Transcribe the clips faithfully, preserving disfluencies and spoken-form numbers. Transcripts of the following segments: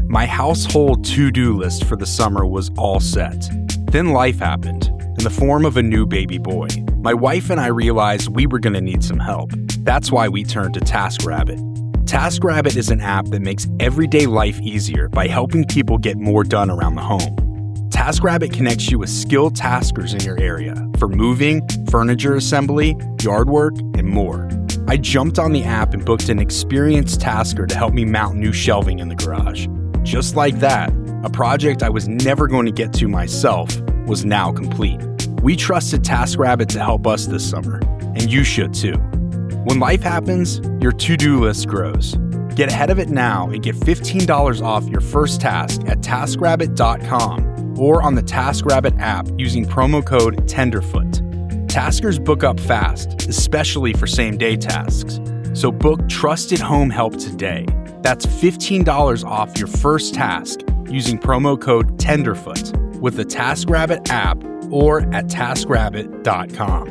My household to-do list for the summer was all set. Then life happened, in the form of a new baby boy. My wife and I realized we were going to need some help. That's why we turned to TaskRabbit. TaskRabbit is an app that makes everyday life easier by helping people get more done around the home. TaskRabbit connects you with skilled taskers in your area for moving, furniture assembly, yard work, and more. I jumped on the app and booked an experienced tasker to help me mount new shelving in the garage. Just like that, a project I was never going to get to myself was now complete. We trusted TaskRabbit to help us this summer, and you should too. When life happens, your to-do list grows. Get ahead of it now and get fifteen dollars off your first task at task rabbit dot com or on the TaskRabbit app using promo code Tenderfoot. Taskers book up fast, especially for same-day tasks. So book trusted home help today. That's fifteen dollars off your first task using promo code Tenderfoot with the TaskRabbit app or at task rabbit dot com.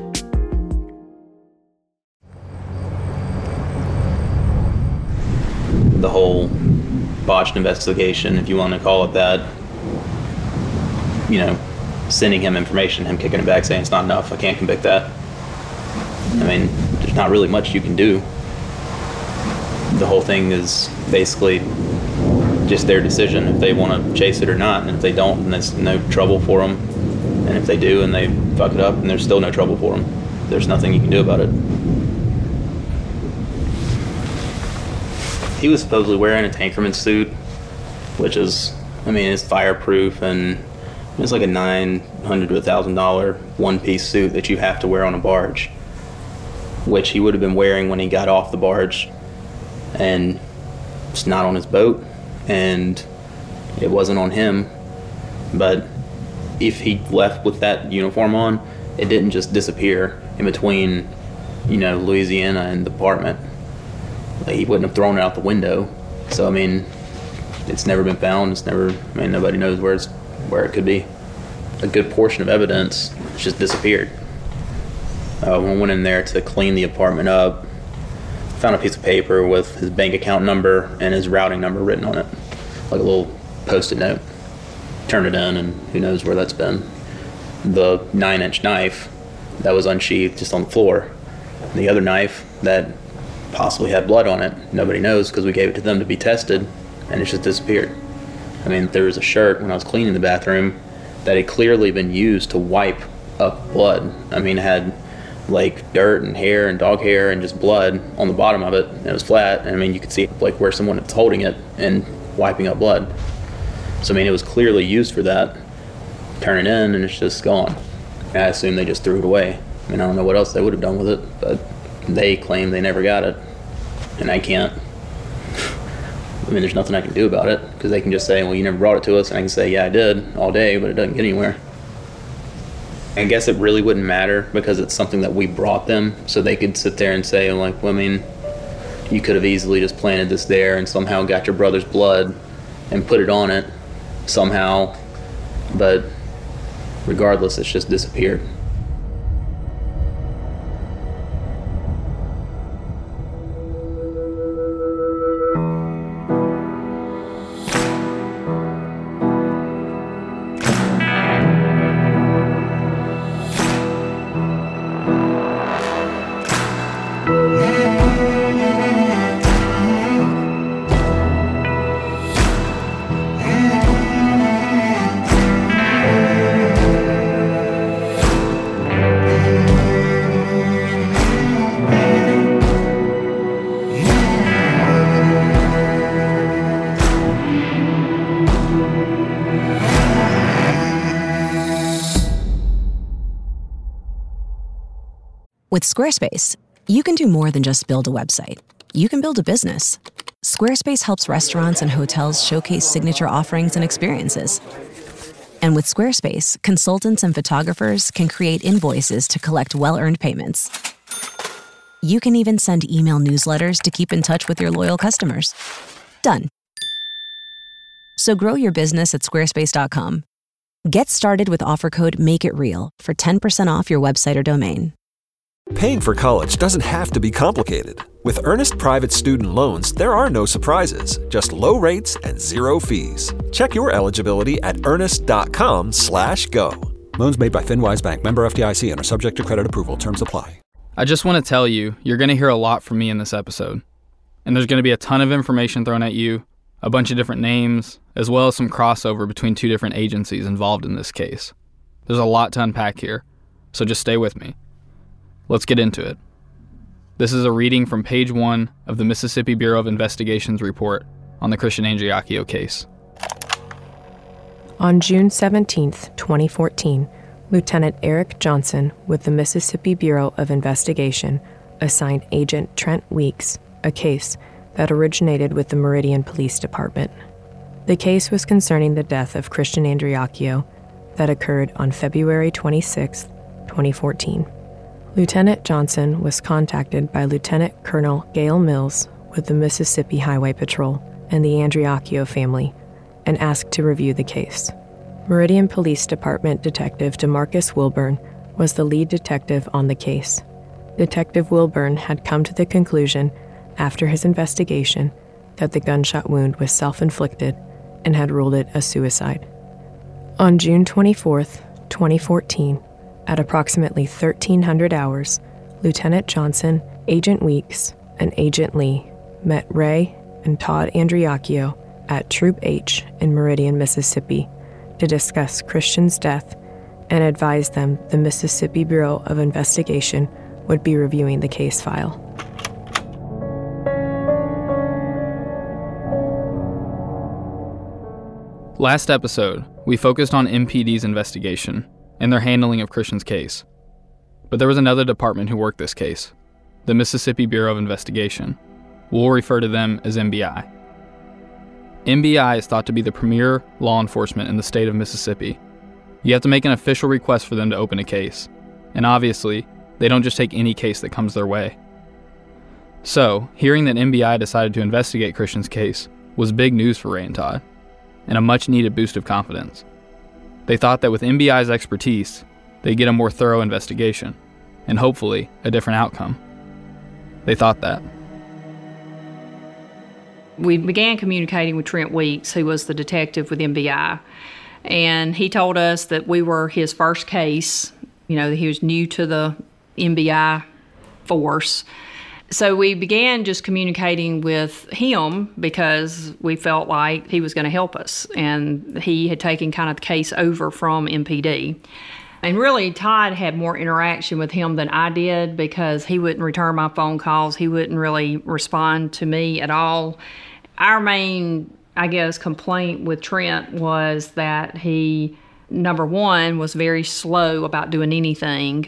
The whole botched investigation, if you want to call it that, you know, sending him information, him kicking it back, saying it's not enough, I can't convict that. I mean, there's not really much you can do. The whole thing is basically just their decision if they want to chase it or not, and if they don't, then there's no trouble for them. And if they do and they fuck it up, then there's still no trouble for them. There's nothing you can do about it. He was supposedly wearing a tankerman suit, which is, I mean, it's fireproof, and it's like a nine hundred to one thousand dollars one-piece suit that you have to wear on a barge, which he would have been wearing when he got off the barge, and it's not on his boat, and it wasn't on him. But if he left with that uniform on, it didn't just disappear in between, you know, Louisiana and the apartment. Like, he wouldn't have thrown it out the window. So I mean, it's never been found. It's never. I mean, nobody knows where it's where it could be. A good portion of evidence just disappeared. Uh, when I went in there to clean the apartment up, found a piece of paper with his bank account number and his routing number written on it, like a little post-it note. Turned it in, and who knows where that's been. The nine-inch knife that was unsheathed just on the floor. The other knife that possibly had blood on it, nobody knows because we gave it to them to be tested, and it just disappeared. I mean, there was a shirt when I was cleaning the bathroom that had clearly been used to wipe up blood. I mean, it had like dirt and hair and dog hair and just blood on the bottom of it, and it was flat. And I mean, you could see like where someone was holding it and wiping up blood. So I mean, it was clearly used for that. Turn it in, and it's just gone. And I assume they just threw it away. I mean, I don't know what else they would have done with it, but they claim they never got it, and I can't. I mean, there's nothing I can do about it, because they can just say, well, you never brought it to us, and I can say, yeah, I did, all day, but it doesn't get anywhere. I guess it really wouldn't matter, because it's something that we brought them, so they could sit there and say, like, well, I mean, you could have easily just planted this there and somehow got your brother's blood and put it on it somehow, but regardless, it's just disappeared. With Squarespace, you can do more than just build a website. You can build a business. Squarespace helps restaurants and hotels showcase signature offerings and experiences. And with Squarespace, consultants and photographers can create invoices to collect well-earned payments. You can even send email newsletters to keep in touch with your loyal customers. Done. So grow your business at squarespace dot com. Get started with offer code MAKEITREAL for ten percent off your website or domain. Paying for college doesn't have to be complicated. With Earnest Private Student Loans, there are no surprises, just low rates and zero fees. Check your eligibility at earnest.com slash go. Loans made by FinWise Bank, member F D I C, and are subject to credit approval. Terms apply. I just want to tell you, you're going to hear a lot from me in this episode. And there's going to be a ton of information thrown at you, a bunch of different names, as well as some crossover between two different agencies involved in this case. There's a lot to unpack here, so just stay with me. Let's get into it. This is a reading from page one of the Mississippi Bureau of Investigation's report on the Christian Andreacchio case. On June seventeenth, twenty fourteen, Lieutenant Eric Johnson with the Mississippi Bureau of Investigation assigned Agent Trent Weeks a case that originated with the Meridian Police Department. The case was concerning the death of Christian Andreacchio that occurred on February twenty-sixth, twenty fourteen. Lieutenant Johnson was contacted by Lieutenant Colonel Gail Mills with the Mississippi Highway Patrol and the Andreacchio family and asked to review the case. Meridian Police Department Detective DeMarcus Wilburn was the lead detective on the case. Detective Wilburn had come to the conclusion, after his investigation, that the gunshot wound was self-inflicted and had ruled it a suicide. On June twenty-fourth, twenty fourteen, at approximately thirteen hundred hours, Lieutenant Johnson, Agent Weeks, and Agent Lee met Ray and Todd Andreacchio at Troop H in Meridian, Mississippi, to discuss Christian's death and advise them the Mississippi Bureau of Investigation would be reviewing the case file. Last episode, we focused on M P D's investigation and their handling of Christian's case. But there was another department who worked this case, the Mississippi Bureau of Investigation. We'll refer to them as M B I. M B I is thought to be the premier law enforcement in the state of Mississippi. You have to make an official request for them to open a case, and obviously, they don't just take any case that comes their way. So, hearing that M B I decided to investigate Christian's case was big news for Ray and Todd, and a much-needed boost of confidence. They thought that with M B I's expertise, they'd get a more thorough investigation, and hopefully, a different outcome. They thought that. We began communicating with Trent Weeks, who was the detective with M B I, and he told us that we were his first case. You know, he was new to the M B I force. So we began just communicating with him because we felt like he was going to help us, and he had taken kind of the case over from M P D. And really, Todd had more interaction with him than I did because he wouldn't return my phone calls. He wouldn't really respond to me at all. Our main, I guess, complaint with Trent was that he, number one, was very slow about doing anything.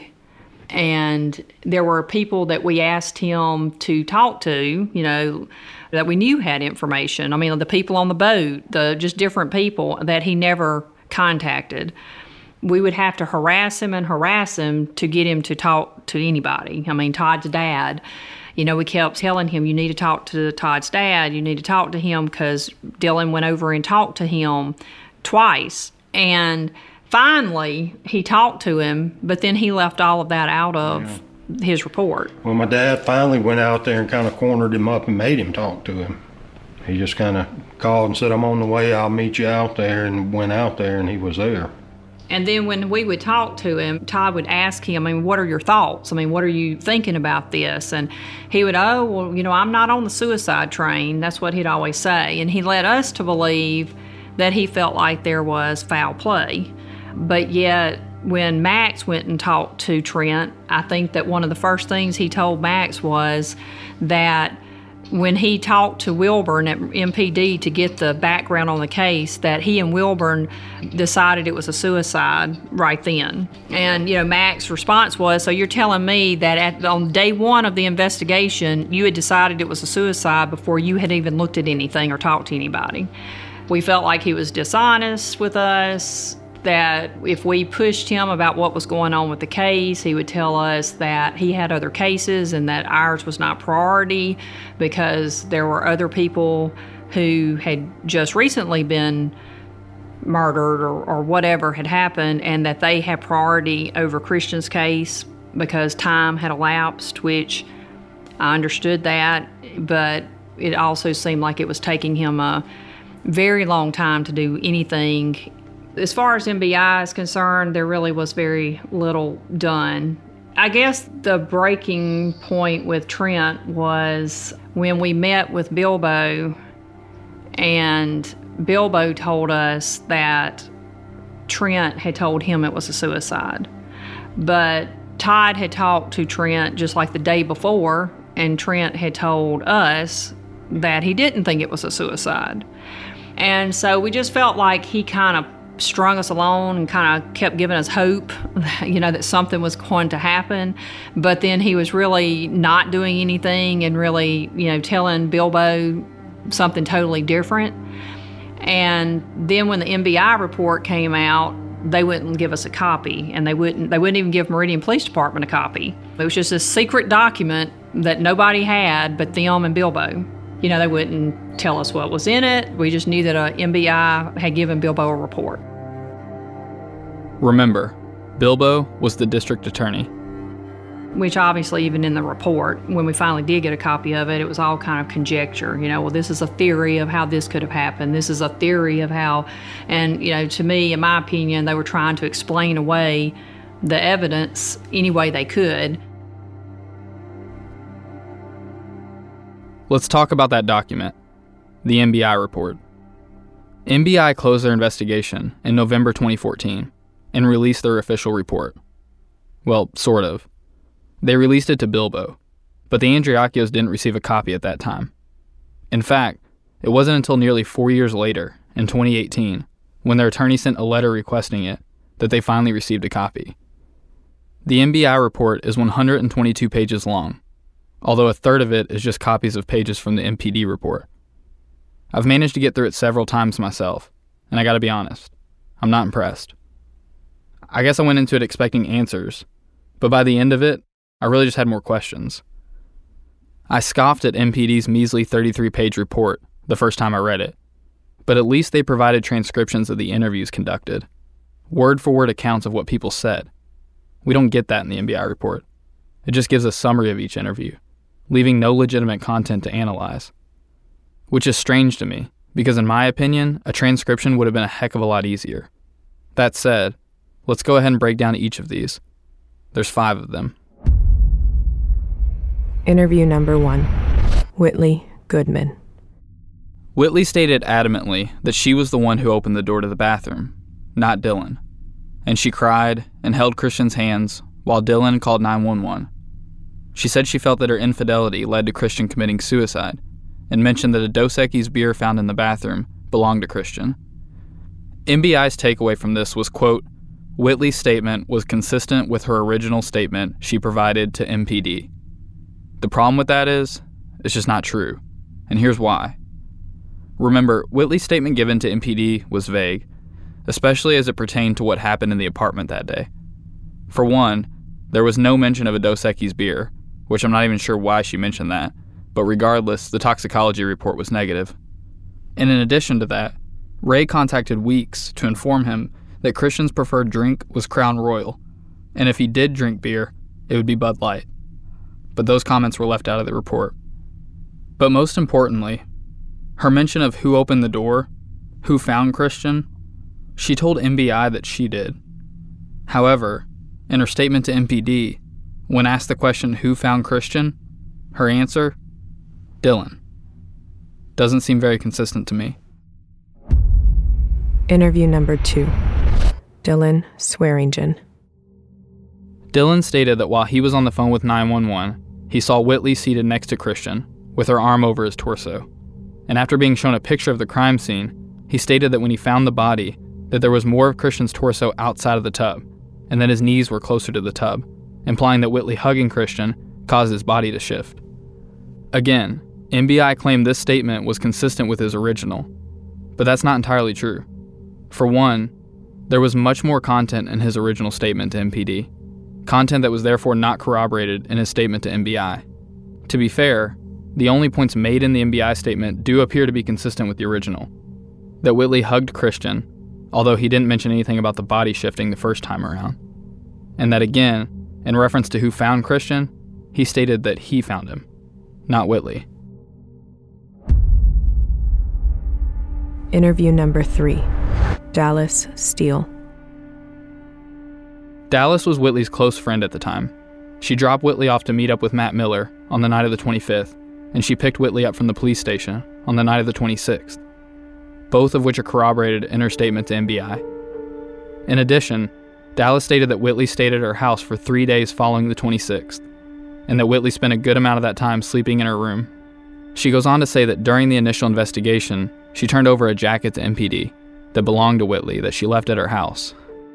And there were people that we asked him to talk to, you know, that we knew had information. I mean, the people on the boat, the just different people that he never contacted. We would have to harass him and harass him to get him to talk to anybody. I mean, Todd's dad, you know, we kept telling him, you need to talk to Todd's dad. You need to talk to him because Dylan went over and talked to him twice. And finally, he talked to him, but then he left all of that out of yeah. his report. Well, my dad finally went out there and kind of cornered him up and made him talk to him. He just kind of called and said, I'm on the way, I'll meet you out there, and went out there, and he was there. And then when we would talk to him, Todd would ask him, I mean, what are your thoughts? I mean, what are you thinking about this? And he would, oh, well, you know, I'm not on the suicide train. That's what he'd always say. And he led us to believe that he felt like there was foul play. But yet, when Max went and talked to Trent, I think that one of the first things he told Max was that when he talked to Wilburn at M P D to get the background on the case, that he and Wilburn decided it was a suicide right then. And, you know, Max's response was, so you're telling me that at, on day one of the investigation, you had decided it was a suicide before you had even looked at anything or talked to anybody. We felt like he was dishonest with us, that if we pushed him about what was going on with the case, he would tell us that he had other cases and that ours was not priority because there were other people who had just recently been murdered or, or whatever had happened, and that they had priority over Christian's case because time had elapsed, which I understood that, but it also seemed like it was taking him a very long time to do anything. As far as M B I is concerned, there really was very little done. I guess the breaking point with Trent was when we met with Bilbo, and Bilbo told us that Trent had told him it was a suicide. But Todd had talked to Trent just like the day before, and Trent had told us that he didn't think it was a suicide. And so we just felt like he kind of strung us along and kind of kept giving us hope, you know, that something was going to happen. But then he was really not doing anything and really, you know, telling Bilbo something totally different. And then when the M B I report came out, they wouldn't give us a copy, and they wouldn't they wouldn't even give Meridian Police Department a copy. It was just a secret document that nobody had but them and Bilbo. You know, they wouldn't tell us what was in it. We just knew that a M B I had given Bilbo a report. Remember, Bilbo was the district attorney. Which obviously, even in the report, when we finally did get a copy of it, it was all kind of conjecture. You know, well, this is a theory of how this could have happened. This is a theory of how, and, you know, to me, in my opinion, they were trying to explain away the evidence any way they could. Let's talk about that document, the M B I report. M B I closed their investigation in November twenty fourteen and released their official report. Well, sort of. They released it to Bilbo, but the Andriacchios didn't receive a copy at that time. In fact, it wasn't until nearly four years later, in twenty eighteen, when their attorney sent a letter requesting it, that they finally received a copy. The M B I report is one hundred twenty-two pages long, although a third of it is just copies of pages from the M P D report. I've managed to get through it several times myself, and I gotta be honest, I'm not impressed. I guess I went into it expecting answers, but by the end of it, I really just had more questions. I scoffed at M P D's measly thirty-three page report the first time I read it, but at least they provided transcriptions of the interviews conducted, word-for-word accounts of what people said. We don't get that in the M B I report. It just gives a summary of each interview, leaving no legitimate content to analyze. Which is strange to me, because in my opinion, a transcription would have been a heck of a lot easier. That said, let's go ahead and break down each of these. There's five of them. Interview number one, Whitley Goodman. Whitley stated adamantly that she was the one who opened the door to the bathroom, not Dylan. And she cried and held Christian's hands while Dylan called nine one one. She said she felt that her infidelity led to Christian committing suicide, and mentioned that a Dos Equis beer found in the bathroom belonged to Christian. M B I's takeaway from this was, quote, Whitley's statement was consistent with her original statement she provided to M P D. The problem with that is, it's just not true, and here's why. Remember, Whitley's statement given to M P D was vague, especially as it pertained to what happened in the apartment that day. For one, there was no mention of a Dos Equis beer, which I'm not even sure why she mentioned that, but regardless, the toxicology report was negative. And in addition to that, Ray contacted Weeks to inform him that Christian's preferred drink was Crown Royal, and if he did drink beer, it would be Bud Light. But those comments were left out of the report. But most importantly, her mention of who opened the door, who found Christian, she told M B I that she did. However, in her statement to M P D, when asked the question who found Christian, her answer, Dylan. Doesn't seem very consistent to me. Interview number two, Dylan Swearingen. Dylan stated that while he was on the phone with nine one one, he saw Whitley seated next to Christian, with her arm over his torso. And after being shown a picture of the crime scene, he stated that when he found the body, that there was more of Christian's torso outside of the tub, and that his knees were closer to the tub, implying that Whitley hugging Christian caused his body to shift. Again, M B I claimed this statement was consistent with his original, but that's not entirely true. For one, there was much more content in his original statement to M P D, content that was therefore not corroborated in his statement to M B I. To be fair, the only points made in the M B I statement do appear to be consistent with the original. That Whitley hugged Christian, although he didn't mention anything about the body shifting the first time around. And that again, in reference to who found Christian, he stated that he found him, not Whitley. Interview number three. Dallas Steele. Dallas was Whitley's close friend at the time. She dropped Whitley off to meet up with Matt Miller on the night of the twenty-fifth, and she picked Whitley up from the police station on the night of the twenty-sixth, both of which are corroborated in her statement to M B I. In addition, Dallas stated that Whitley stayed at her house for three days following the twenty-sixth, and that Whitley spent a good amount of that time sleeping in her room. She goes on to say that during the initial investigation, she turned over a jacket to M P D that belonged to Whitley that she left at her house.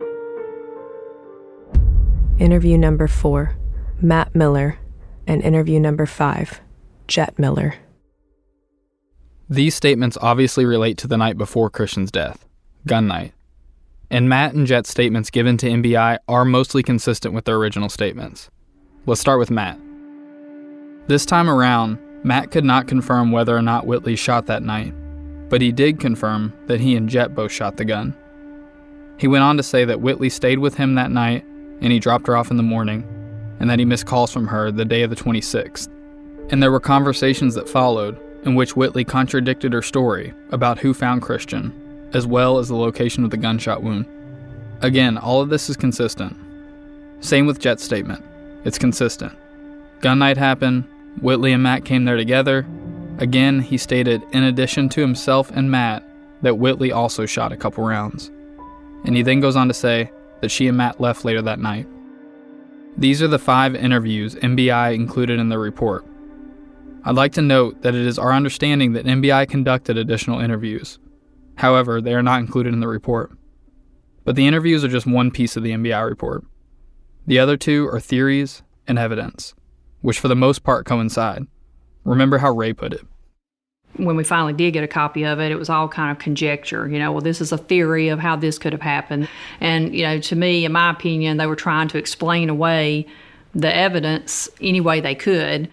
Interview number four. Matt Miller. And interview number five. Jet Miller. These statements obviously relate to the night before Christian's death, gun night. And Matt and Jet's statements given to M B I are mostly consistent with their original statements. Let's start with Matt. This time around, Matt could not confirm whether or not Whitley shot that night, but he did confirm that he and Jet both shot the gun. He went on to say that Whitley stayed with him that night and he dropped her off in the morning, and that he missed calls from her the day of the twenty-sixth. And there were conversations that followed in which Whitley contradicted her story about who found Christian, as well as the location of the gunshot wound. Again, all of this is consistent. Same with Jet's statement. It's consistent. Gun night happened, Whitley and Matt came there together. Again, he stated, in addition to himself and Matt, that Whitley also shot a couple rounds. And he then goes on to say that she and Matt left later that night. These are the five interviews M B I included in their report. I'd like to note that it is our understanding that M B I conducted additional interviews. However, they are not included in the report. But the interviews are just one piece of the M B I report. The other two are theories and evidence, which for the most part coincide. Remember how Ray put it. When we finally did get a copy of it, it was all kind of conjecture. You know, well, this is a theory of how this could have happened. And, you know, to me, in my opinion, they were trying to explain away the evidence any way they could.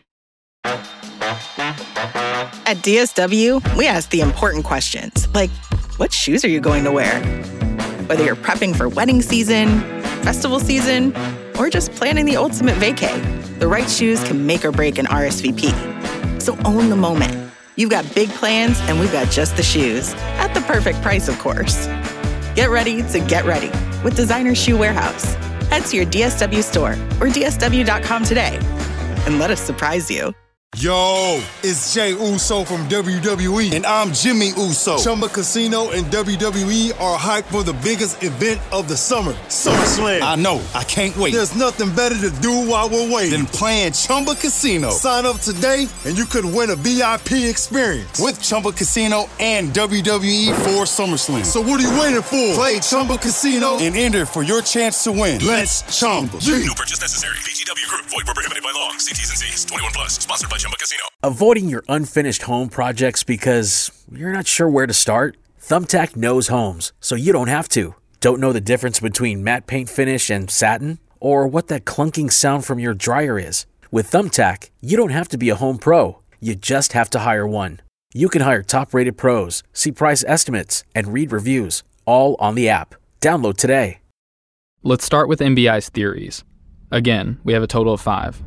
At D S W, we ask the important questions, like, what shoes are you going to wear? Whether you're prepping for wedding season, festival season, or just planning the ultimate vacay, the right shoes can make or break an R S V P. So own the moment. You've got big plans, and we've got just the shoes. At the perfect price, of course. Get ready to get ready with Designer Shoe Warehouse. Head to your D S W store or D S W dot com today and let us surprise you. Yo, it's Jay Uso from W W E, and I'm Jimmy Uso. Chumba Casino and W W E are hyped for the biggest event of the summer, SummerSlam. I know, I can't wait. There's nothing better to do while we're waiting than playing Chumba Casino. Sign up today, and you could win a V I P experience with Chumba Casino and W W E for SummerSlam. So what are you waiting for? Play Chumba Casino and enter for your chance to win. Let's Chumba. No purchase necessary. V G W Group. Void where prohibited by law. See T's and C's. twenty-one plus. Sponsored by Chumba Casino. Avoiding your unfinished home projects because you're not sure where to start? Thumbtack knows homes, so you don't have to. Don't know the difference between matte paint finish and satin? Or what that clunking sound from your dryer is? With Thumbtack, you don't have to be a home pro. You just have to hire one. You can hire top-rated pros, see price estimates, and read reviews, all on the app. Download today. Let's start with M B I's theories. Again, we have a total of five.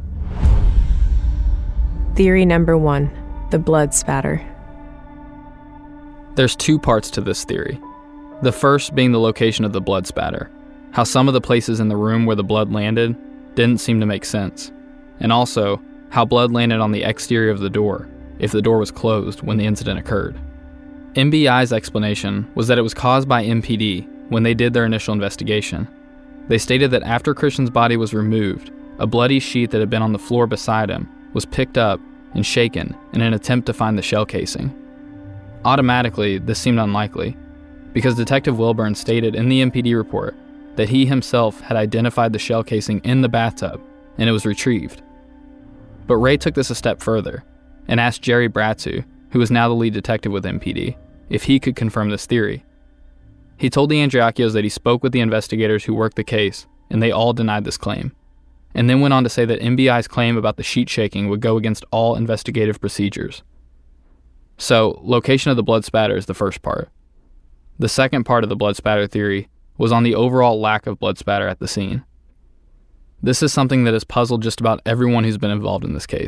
Theory number one, the blood spatter. There's two parts to this theory. The first being the location of the blood spatter, how some of the places in the room where the blood landed didn't seem to make sense, and also how blood landed on the exterior of the door, if the door was closed when the incident occurred. M B I's explanation was that it was caused by M P D when they did their initial investigation. They stated that after Christian's body was removed, a bloody sheet that had been on the floor beside him was picked up and shaken in an attempt to find the shell casing. Automatically, this seemed unlikely, because Detective Wilburn stated in the M P D report that he himself had identified the shell casing in the bathtub and it was retrieved. But Ray took this a step further and asked Jerry Bratsu, who is now the lead detective with M P D, if he could confirm this theory. He told the Andriacchios that he spoke with the investigators who worked the case and they all denied this claim, and then went on to say that M B I's claim about the sheet shaking would go against all investigative procedures. So, location of the blood spatter is the first part. The second part of the blood spatter theory was on the overall lack of blood spatter at the scene. This is something that has puzzled just about everyone who's been involved in this case,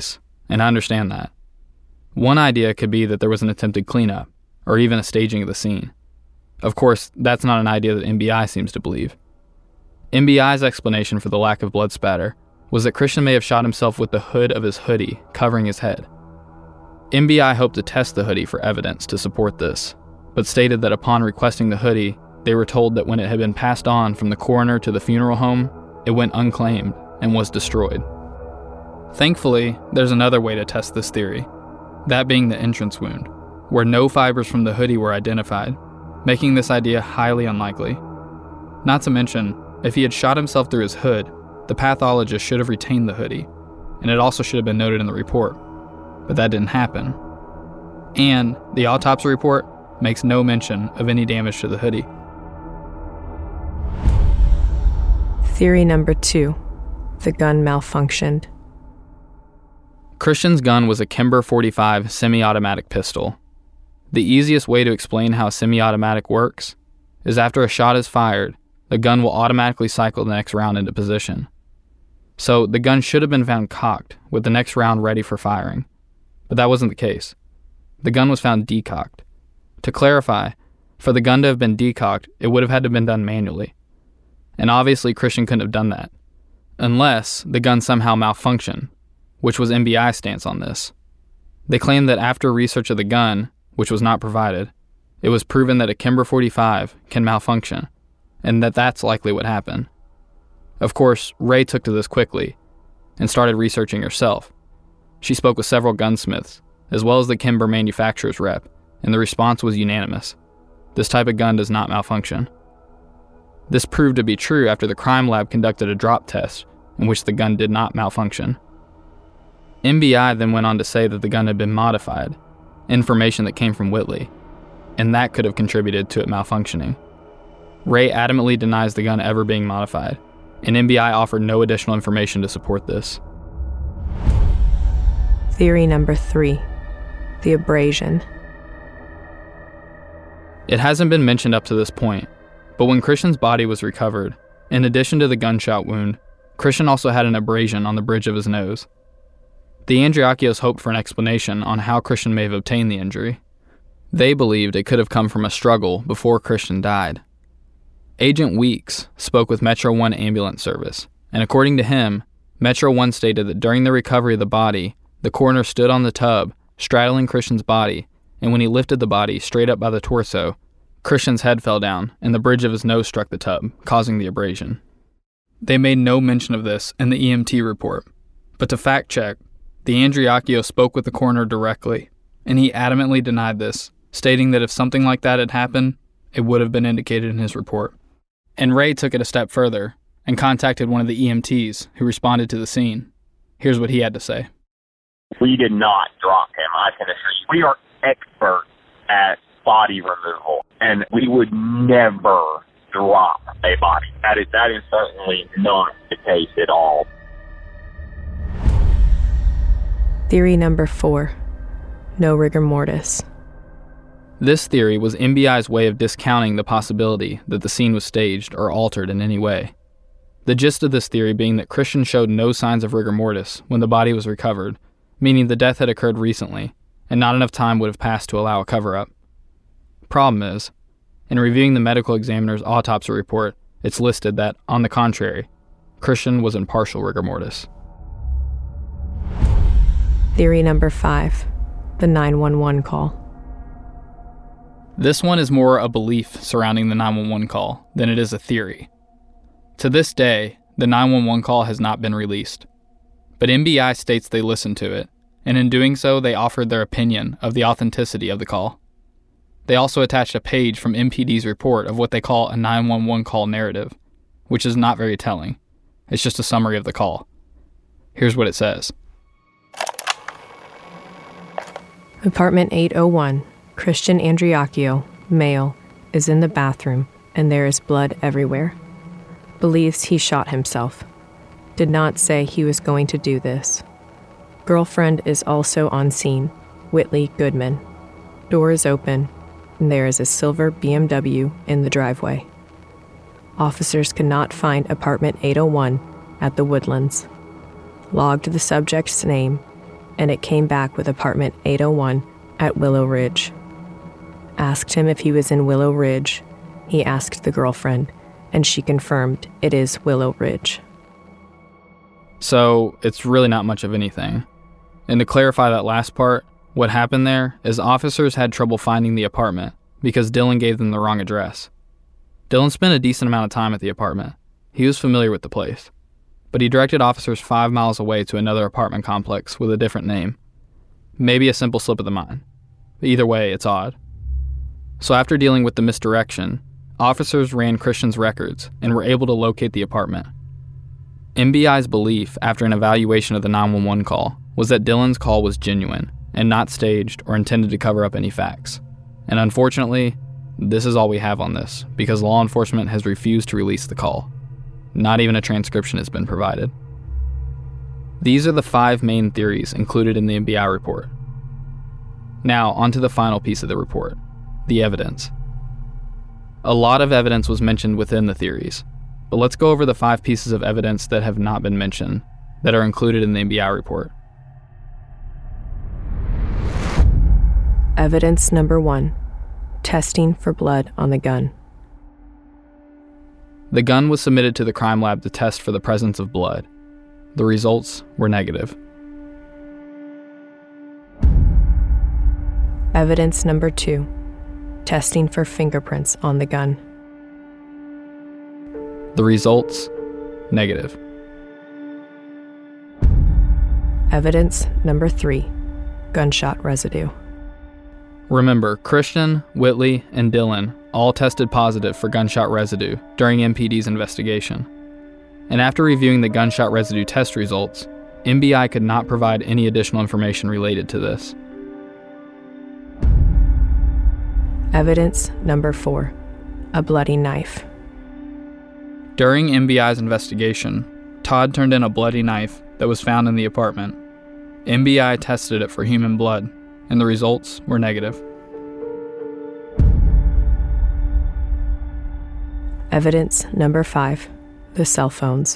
and I understand that. One idea could be that there was an attempted cleanup, or even a staging of the scene. Of course, that's not an idea that M B I seems to believe. M B I's explanation for the lack of blood spatter was that Christian may have shot himself with the hood of his hoodie covering his head. M B I hoped to test the hoodie for evidence to support this, but stated that upon requesting the hoodie, they were told that when it had been passed on from the coroner to the funeral home, it went unclaimed and was destroyed. Thankfully, there's another way to test this theory, that being the entrance wound, where no fibers from the hoodie were identified, making this idea highly unlikely. Not to mention, if he had shot himself through his hood, the pathologist should have retained the hoodie, and it also should have been noted in the report, but that didn't happen. And the autopsy report makes no mention of any damage to the hoodie. Theory number two, the gun malfunctioned. Christian's gun was a Kimber forty-five semi-automatic pistol. The easiest way to explain how a semi-automatic works is after a shot is fired, the gun will automatically cycle the next round into position. So the gun should have been found cocked with the next round ready for firing, but that wasn't the case. The gun was found decocked. To clarify, for the gun to have been decocked, it would have had to have been done manually. And obviously Christian couldn't have done that, unless the gun somehow malfunctioned, which was M B I's stance on this. They claimed that after research of the gun, which was not provided, it was proven that a Kimber forty-five can malfunction, and that that's likely what happened. Of course, Ray took to this quickly and started researching herself. She spoke with several gunsmiths, as well as the Kimber manufacturer's rep, and the response was unanimous. This type of gun does not malfunction. This proved to be true after the crime lab conducted a drop test in which the gun did not malfunction. M B I then went on to say that the gun had been modified, information that came from Whitley, and that could have contributed to it malfunctioning. Ray adamantly denies the gun ever being modified, and M B I offered no additional information to support this. Theory number three, the abrasion. It hasn't been mentioned up to this point, but when Christian's body was recovered, in addition to the gunshot wound, Christian also had an abrasion on the bridge of his nose. The Andriacchios hoped for an explanation on how Christian may have obtained the injury. They believed it could have come from a struggle before Christian died. Agent Weeks spoke with Metro One Ambulance Service, and according to him, Metro One stated that during the recovery of the body, the coroner stood on the tub, straddling Christian's body, and when he lifted the body straight up by the torso, Christian's head fell down and the bridge of his nose struck the tub, causing the abrasion. They made no mention of this in the E M T report, but to fact check, the Andriacchios spoke with the coroner directly, and he adamantly denied this, stating that if something like that had happened, it would have been indicated in his report. And Ray took it a step further and contacted one of the E M Ts who responded to the scene. Here's what he had to say. We did not drop him, I can assure you. We are experts at body removal, and we would never drop a body. That is, that is certainly not the case at all. Theory number four, no rigor mortis. This theory was M B I's way of discounting the possibility that the scene was staged or altered in any way. The gist of this theory being that Christian showed no signs of rigor mortis when the body was recovered, meaning the death had occurred recently, and not enough time would have passed to allow a cover-up. Problem is, in reviewing the medical examiner's autopsy report, it's listed that, on the contrary, Christian was in partial rigor mortis. Theory number five, the nine one one call. This one is more a belief surrounding the nine one one call than it is a theory. To this day, the nine one one call has not been released, but M B I states they listened to it, and in doing so, they offered their opinion of the authenticity of the call. They also attached a page from M P D's report of what they call a nine one one call narrative, which is not very telling. It's just a summary of the call. Here's what it says. Apartment eight oh one, Christian Andriacchio, male, is in the bathroom, and there is blood everywhere. Believes he shot himself. Did not say he was going to do this. Girlfriend is also on scene, Whitley Goodman. Door is open, and there is a silver B M W in the driveway. Officers could not find apartment eight oh one at the Woodlands. Logged the subject's name, and it came back with apartment eight oh one at Willow Ridge. Asked him if he was in Willow Ridge. He asked the girlfriend, and she confirmed it is Willow Ridge. So it's really not much of anything. And to clarify that last part, what happened there is officers had trouble finding the apartment because Dylan gave them the wrong address. Dylan spent a decent amount of time at the apartment. He was familiar with the place, but he directed officers five miles away to another apartment complex with a different name. Maybe a simple slip of the mind. Either way, it's odd. So after dealing with the misdirection, officers ran Christian's records and were able to locate the apartment. M B I's belief after an evaluation of the nine one one call was that Dylan's call was genuine and not staged or intended to cover up any facts. And unfortunately, this is all we have on this because law enforcement has refused to release the call. Not even a transcription has been provided. These are the five main theories included in the M B I report. Now, on to the final piece of the report, the evidence. A lot of evidence was mentioned within the theories, but let's go over the five pieces of evidence that have not been mentioned that are included in the M B I report. Evidence number one, testing for blood on the gun. The gun was submitted to the crime lab to test for the presence of blood. The results were negative. Evidence number two, testing for fingerprints on the gun. The results, negative. Evidence number three, gunshot residue. Remember, Christian, Whitley, and Dylan all tested positive for gunshot residue during M P D's investigation. And after reviewing the gunshot residue test results, M B I could not provide any additional information related to this. Evidence number four, a bloody knife. During M B I's investigation, Todd turned in a bloody knife that was found in the apartment. M B I tested it for human blood, and the results were negative. Evidence number five, the cell phones.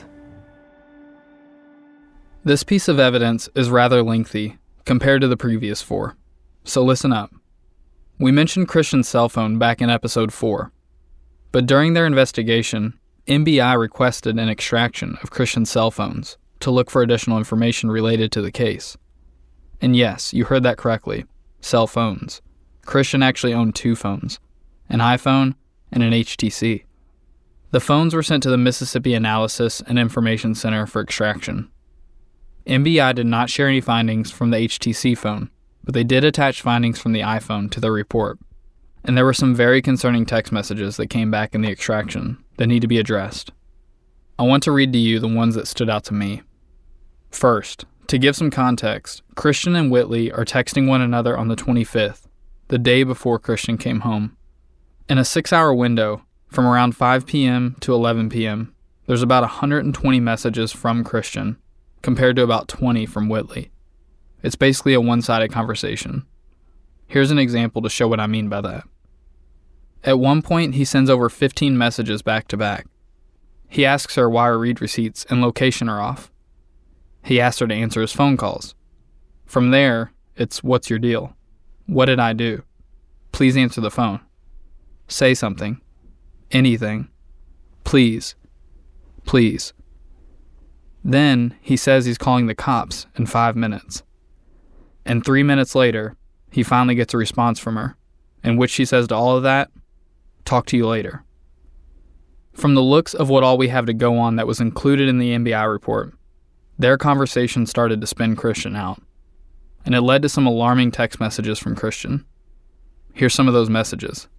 This piece of evidence is rather lengthy compared to the previous four, so listen up. We mentioned Christian's cell phone back in episode four, but during their investigation, M B I requested an extraction of Christian's cell phones to look for additional information related to the case. And yes, you heard that correctly, cell phones. Christian actually owned two phones, an iPhone and an H T C. The phones were sent to the Mississippi Analysis and Information Center for extraction. M B I did not share any findings from the H T C phone, but they did attach findings from the iPhone to their report. And there were some very concerning text messages that came back in the extraction that need to be addressed. I want to read to you the ones that stood out to me. First, to give some context, Christian and Whitley are texting one another on the twenty-fifth, the day before Christian came home. In a six-hour window, from around five p.m. to eleven p.m., there's about one hundred twenty messages from Christian, compared to about twenty from Whitley. It's basically a one-sided conversation. Here's an example to show what I mean by that. At one point, he sends over fifteen messages back to back. He asks her why her read receipts and location are off. He asks her to answer his phone calls. From there, it's what's your deal? What did I do? Please answer the phone. Say something. Anything. Please. Please. Then he says he's calling the cops in five minutes. And three minutes later, he finally gets a response from her, in which she says to all of that, talk to you later. From the looks of what all we have to go on that was included in the M B I report, their conversation started to spin Christian out, and it led to some alarming text messages from Christian. Here's some of those messages.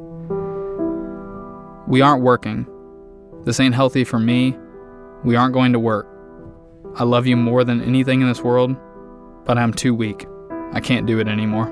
We aren't working. This ain't healthy for me. We aren't going to work. I love you more than anything in this world, but I'm too weak. I can't do it anymore.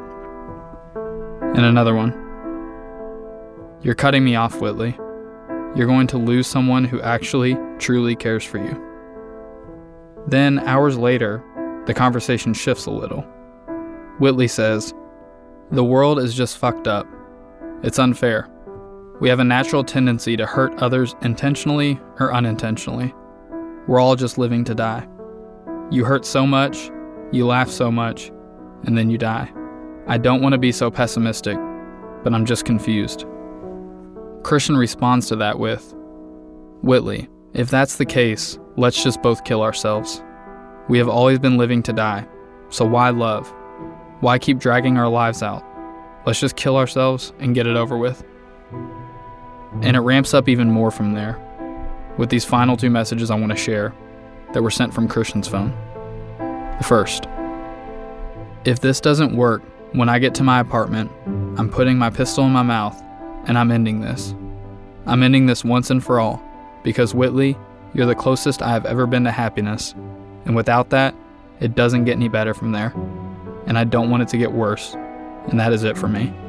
And another one. You're cutting me off, Whitley. You're going to lose someone who actually, truly cares for you. Then, hours later, the conversation shifts a little. Whitley says, the world is just fucked up. It's unfair. We have a natural tendency to hurt others intentionally or unintentionally. We're all just living to die. You hurt so much, You laugh so much, and then you die. I don't want to be so pessimistic, but I'm just confused. Christian responds to that with, Whitley, if that's the case, let's just both kill ourselves. We have always been living to die, so why love? Why keep dragging our lives out? Let's just kill ourselves and get it over with. And it ramps up even more from there, with these final two messages I want to share that were sent from Christian's phone. The first, if this doesn't work, when I get to my apartment, I'm putting my pistol in my mouth and I'm ending this. I'm ending this once and for all, because Whitley, you're the closest I have ever been to happiness, and without that, it doesn't get any better from there, and I don't want it to get worse, and that is it for me.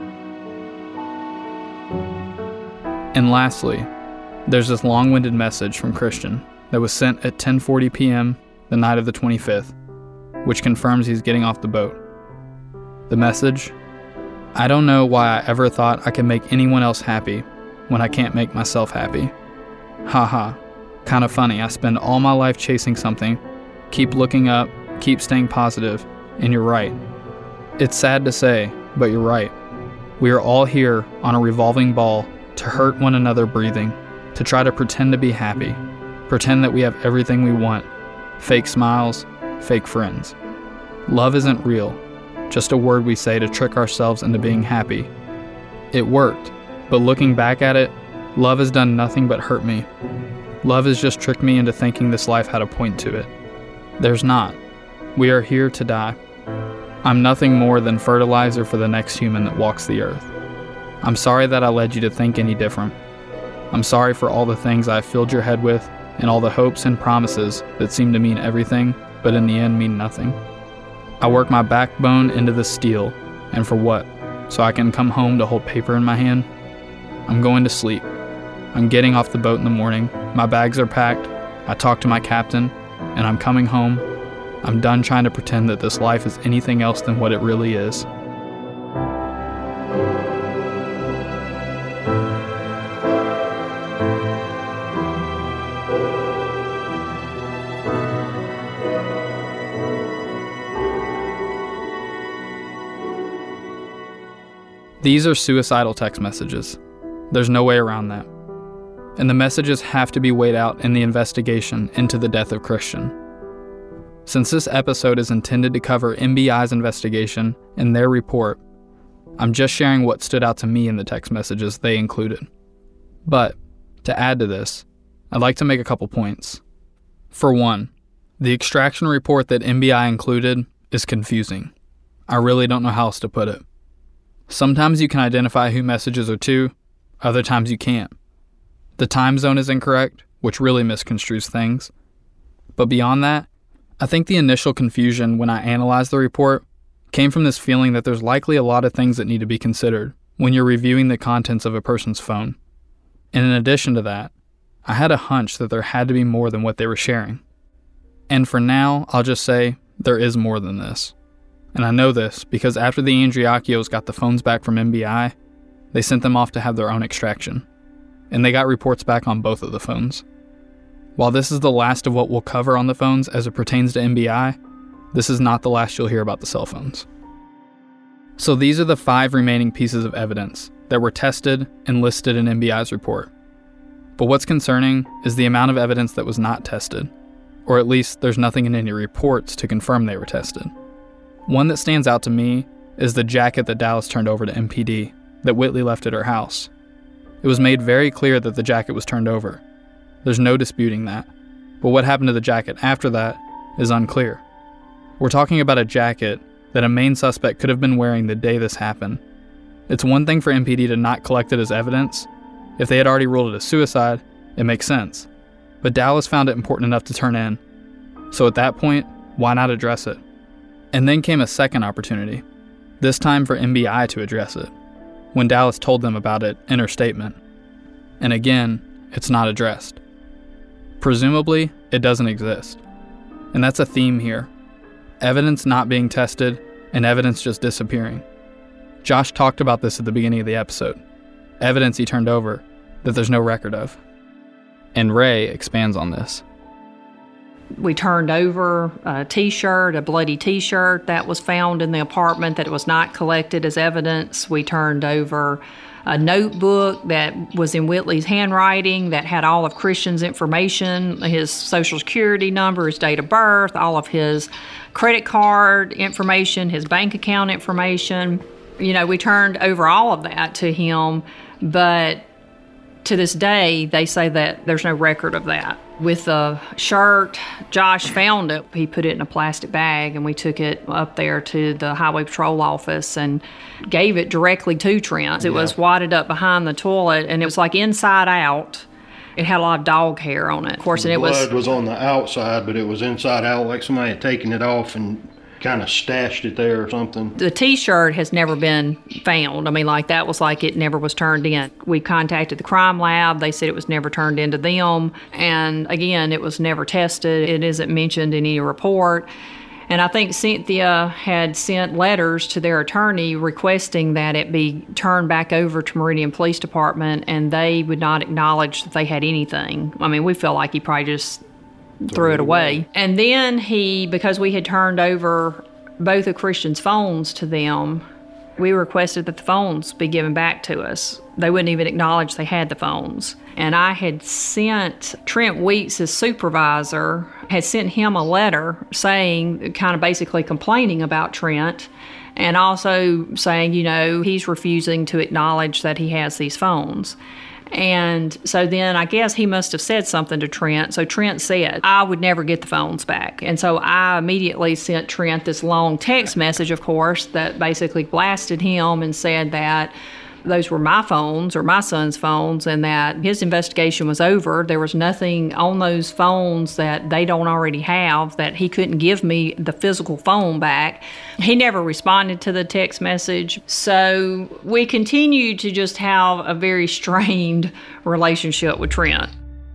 And lastly, there's this long-winded message from Christian that was sent at ten forty p.m. the night of the twenty-fifth, which confirms he's getting off the boat. The message, I don't know why I ever thought I could make anyone else happy when I can't make myself happy. Haha, kind of funny. I spend all my life chasing something, keep looking up, keep staying positive, and you're right. It's sad to say, but you're right. We are all here on a revolving ball to hurt one another breathing, to try to pretend to be happy, pretend that we have everything we want, fake smiles, fake friends. Love isn't real, just a word we say to trick ourselves into being happy. It worked, but looking back at it, love has done nothing but hurt me. Love has just tricked me into thinking this life had a point to it. There's not. We are here to die. I'm nothing more than fertilizer for the next human that walks the earth. I'm sorry that I led you to think any different. I'm sorry for all the things I've filled your head with and all the hopes and promises that seem to mean everything, but in the end mean nothing. I work my backbone into the steel, and for what? So I can come home to hold paper in my hand? I'm going to sleep. I'm getting off the boat in the morning. My bags are packed. I talk to my captain, and I'm coming home. I'm done trying to pretend that this life is anything else than what it really is. These are suicidal text messages. There's no way around that. And the messages have to be weighed out in the investigation into the death of Christian. Since this episode is intended to cover M B I's investigation and their report, I'm just sharing what stood out to me in the text messages they included. But, to add to this, I'd like to make a couple points. For one, the extraction report that M B I included is confusing. I really don't know how else to put it. Sometimes you can identify who messages are to, other times you can't. The time zone is incorrect, which really misconstrues things. But beyond that, I think the initial confusion when I analyzed the report came from this feeling that there's likely a lot of things that need to be considered when you're reviewing the contents of a person's phone. And in addition to that, I had a hunch that there had to be more than what they were sharing. And for now, I'll just say there is more than this. And I know this because after the Andriacchios got the phones back from M B I, they sent them off to have their own extraction. And they got reports back on both of the phones. While this is the last of what we'll cover on the phones as it pertains to M B I, this is not the last you'll hear about the cell phones. So these are the five remaining pieces of evidence that were tested and listed in M B I's report. But what's concerning is the amount of evidence that was not tested, or at least there's nothing in any reports to confirm they were tested. One that stands out to me is the jacket that Dallas turned over to M P D that Whitley left at her house. It was made very clear that the jacket was turned over. There's no disputing that. But what happened to the jacket after that is unclear. We're talking about a jacket that a main suspect could have been wearing the day this happened. It's one thing for M P D to not collect it as evidence. If they had already ruled it a suicide, it makes sense. But Dallas found it important enough to turn in. So at that point, why not address it? And then came a second opportunity, this time for M B I to address it, when Dallas told them about it in her statement. And again, it's not addressed. Presumably, it doesn't exist. And that's a theme here. Evidence not being tested and evidence just disappearing. Josh talked about this at the beginning of the episode. Evidence he turned over that there's no record of. And Ray expands on this. We turned over a T-shirt, a bloody T-shirt that was found in the apartment that was not collected as evidence. We turned over a notebook that was in Whitley's handwriting that had all of Christian's information, his social security number, his date of birth, all of his credit card information, his bank account information. You know, we turned over all of that to him, but to this day, they say that there's no record of that. With the shirt, Josh found it. He put it in a plastic bag, and we took it up there to the Highway Patrol office and gave it directly to Trent. It yeah. was wadded up behind the toilet, and it was like inside out. It had a lot of dog hair on it, of course, and it was... Blood was on the outside, but it was inside out, like somebody had taken it off and kind of stashed it there or something. The T-shirt has never been found. I mean, like, that was like it never was turned in. We contacted the crime lab. They said it was never turned into them. And again, it was never tested. It isn't mentioned in any report. And I think Cynthia had sent letters to their attorney requesting that it be turned back over to Meridian Police Department, and they would not acknowledge that they had anything. I mean, we feel like he probably just threw it away. And then he, because we had turned over both of Christian's phones to them, we requested that the phones be given back to us. They wouldn't even acknowledge they had the phones. And I had sent Trent Weeks, his supervisor, had sent him a letter saying, kind of basically complaining about Trent, and also saying, you know, he's refusing to acknowledge that he has these phones. And so then I guess he must have said something to Trent. So Trent said, I would never get the phones back. And so I immediately sent Trent this long text message, of course, that basically blasted him and said that those were my phones or my son's phones and that his investigation was over. There was nothing on those phones that they don't already have, that he couldn't give me the physical phone back. He never responded to the text message. So we continued to just have a very strained relationship with Trent.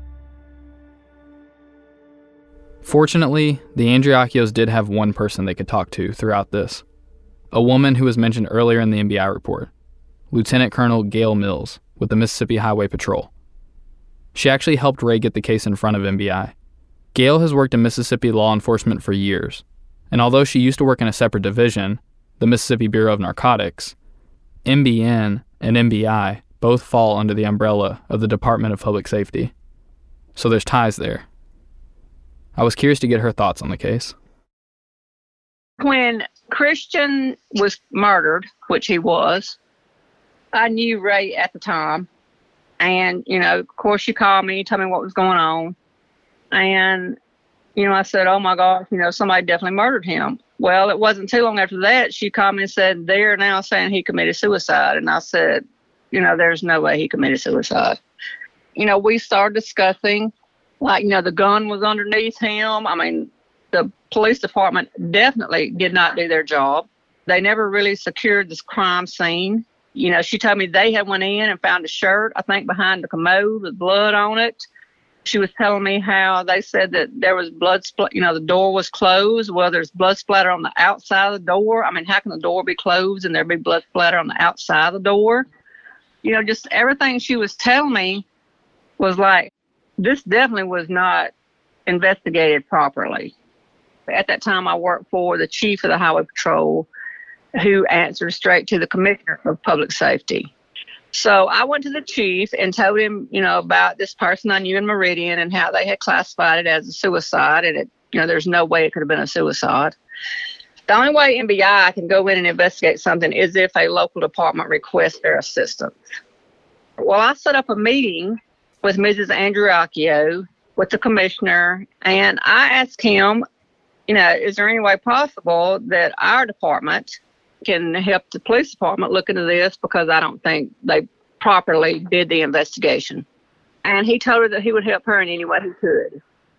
Fortunately, the Andriacchios did have one person they could talk to throughout this. A woman who was mentioned earlier in the M B I report. Lieutenant Colonel Gail Mills with the Mississippi Highway Patrol. She actually helped Ray get the case in front of M B I. Gail has worked in Mississippi law enforcement for years, and although she used to work in a separate division, the Mississippi Bureau of Narcotics, M B N and M B I both fall under the umbrella of the Department of Public Safety. So there's ties there. I was curious to get her thoughts on the case. When Christian was murdered, which he was, I knew Ray at the time, and, you know, of course, she called me, told me what was going on, and, you know, I said, oh, my gosh, you know, somebody definitely murdered him. Well, it wasn't too long after that, she called me and said, they're now saying he committed suicide, and I said, you know, there's no way he committed suicide. You know, we started discussing, like, you know, the gun was underneath him. I mean, the police department definitely did not do their job. They never really secured this crime scene. You know, she told me they had went in and found a shirt, I think, behind the commode with blood on it. She was telling me how they said that there was blood, spl- you know, the door was closed. Well, there's blood splatter on the outside of the door. I mean, how can the door be closed and there be blood splatter on the outside of the door? You know, just everything she was telling me was like, this definitely was not investigated properly. At that time, I worked for the chief of the Highway Patrol, who answered straight to the Commissioner of Public Safety. So I went to the chief and told him, you know, about this person I knew in Meridian and how they had classified it as a suicide, and it, you know, there's no way it could have been a suicide. The only way M B I can go in and investigate something is if a local department requests their assistance. Well, I set up a meeting with Missus Andriacchio, with the commissioner, and I asked him, you know, is there any way possible that our department can help the police department look into this, because I don't think they properly did the investigation. And he told her that he would help her in any way he could.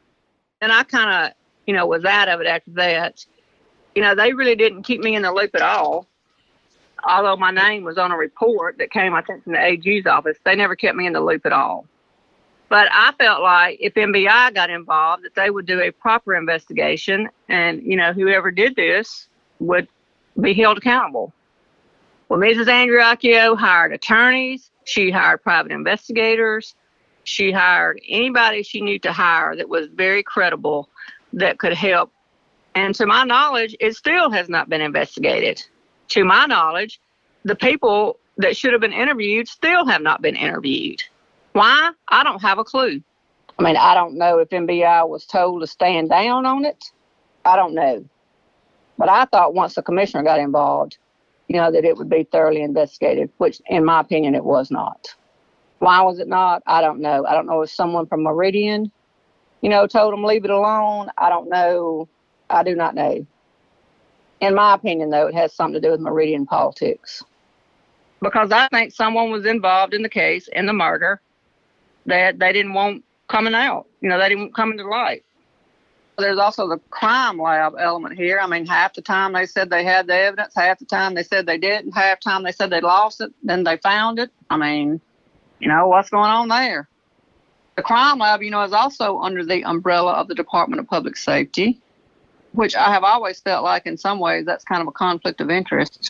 And I kind of, you know, was out of it after that. You know, they really didn't keep me in the loop at all. Although my name was on a report that came, I think, from the A G's office, they never kept me in the loop at all. But I felt like if M B I got involved, that they would do a proper investigation, and, you know, whoever did this would be held accountable. Well, Missus Andriacchio hired attorneys. She hired private investigators. She hired anybody she knew to hire that was very credible that could help. And to my knowledge, it still has not been investigated. To my knowledge, the people that should have been interviewed still have not been interviewed. Why? I don't have a clue. I mean, I don't know if M B I was told to stand down on it. I don't know. But I thought once the commissioner got involved, you know, that it would be thoroughly investigated, which in my opinion, it was not. Why was it not? I don't know. I don't know if someone from Meridian, you know, told them leave it alone. I don't know. I do not know. In my opinion, though, it has something to do with Meridian politics. Because I think someone was involved in the case, in the murder, that they didn't want coming out. You know, they didn't want coming to light. There's also the crime lab element here. I mean, half the time they said they had the evidence, half the time they said they didn't, half the time they said they lost it, then they found it. I mean, you know, what's going on there? The crime lab, you know, is also under the umbrella of the Department of Public Safety, which I have always felt like in some ways that's kind of a conflict of interest.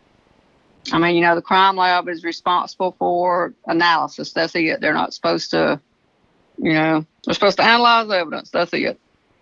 I mean, you know, the crime lab is responsible for analysis. That's it. They're not supposed to, you know, they're supposed to analyze evidence. That's it.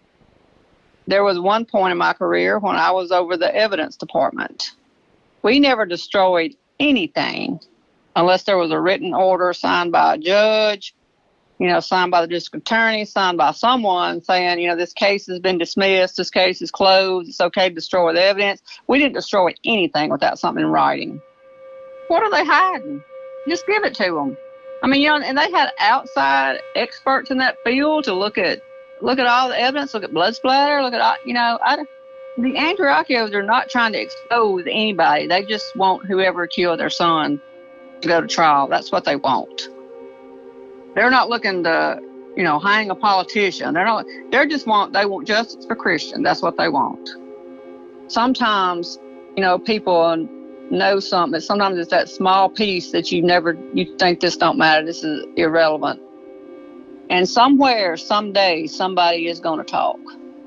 There was one point in my career when I was over the evidence department. We never destroyed anything unless there was a written order signed by a judge, you know, signed by the district attorney, signed by someone saying, you know, this case has been dismissed, this case is closed, it's okay to destroy the evidence. We didn't destroy anything without something in writing. What are they hiding? Just give it to them. I mean, you know, and they had outside experts in that field to look at look at all the evidence, look at blood splatter, look at, all, you know, I, the Andreacchios are not trying to expose anybody. They just want whoever killed their son to go to trial. That's what they want. They're not looking to, you know, hang a politician. They're not, they're just want, they want justice for Christian. That's what they want. Sometimes, you know, people know something. Sometimes it's that small piece that you never, you think this don't matter. This is irrelevant. And somewhere, someday, somebody is going to talk.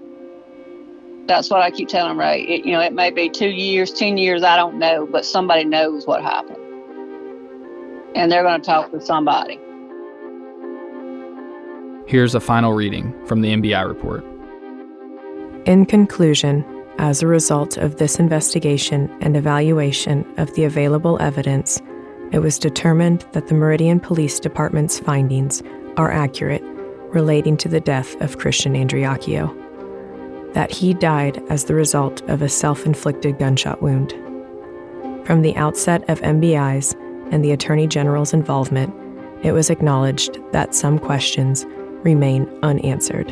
That's what I keep telling Ray. It, you know, it may be two years, ten years, I don't know, but somebody knows what happened. And they're going to talk to somebody. Here's a final reading from the M B I report. In conclusion, as a result of this investigation and evaluation of the available evidence, it was determined that the Meridian Police Department's findings are accurate relating to the death of Christian Andreacchio, that he died as the result of a self-inflicted gunshot wound. From the outset of M B I's and the Attorney General's involvement, it was acknowledged that some questions remain unanswered.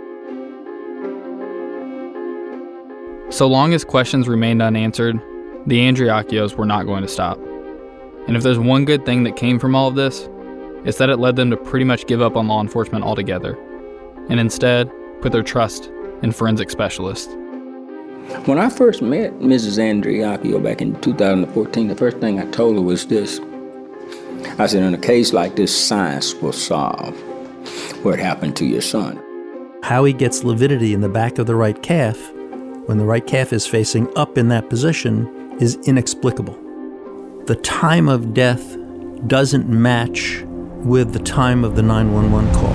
So long as questions remained unanswered, the Andreacchios were not going to stop. And if there's one good thing that came from all of this, it's that it led them to pretty much give up on law enforcement altogether, and instead put their trust in forensic specialists. When I first met Missus Andreacchio back in two thousand fourteen, the first thing I told her was this. I said, in a case like this, science will solve what happened to your son. How he gets lividity in the back of the right calf when the right calf is facing up in that position is inexplicable. The time of death doesn't match with the time of the nine one one call.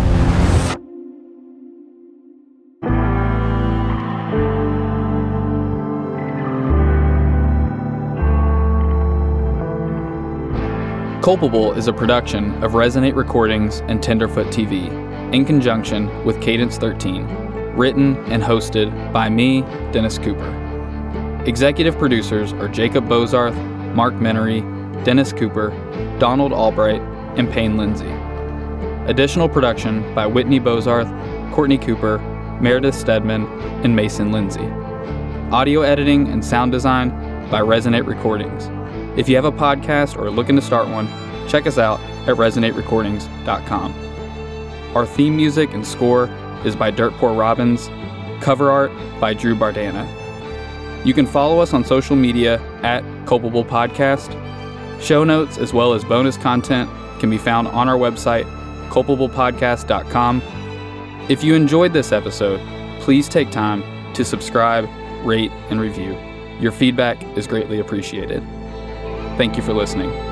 Culpable is a production of Resonate Recordings and Tenderfoot T V in conjunction with Cadence thirteen, written and hosted by me, Dennis Cooper. Executive producers are Jacob Bozarth, Mark Menery, Dennis Cooper, Donald Albright, and Payne Lindsay. Additional production by Whitney Bozarth, Courtney Cooper, Meredith Stedman, and Mason Lindsay. Audio editing and sound design by Resonate Recordings. If you have a podcast or are looking to start one, check us out at resonate recordings dot com. Our theme music and score is by Dirt Poor Robbins, cover art by Drew Bardana. You can follow us on social media at Culpable Podcast. Show notes as well as bonus content can be found on our website, culpable podcast dot com. If you enjoyed this episode, please take time to subscribe, rate, and review. Your feedback is greatly appreciated. Thank you for listening.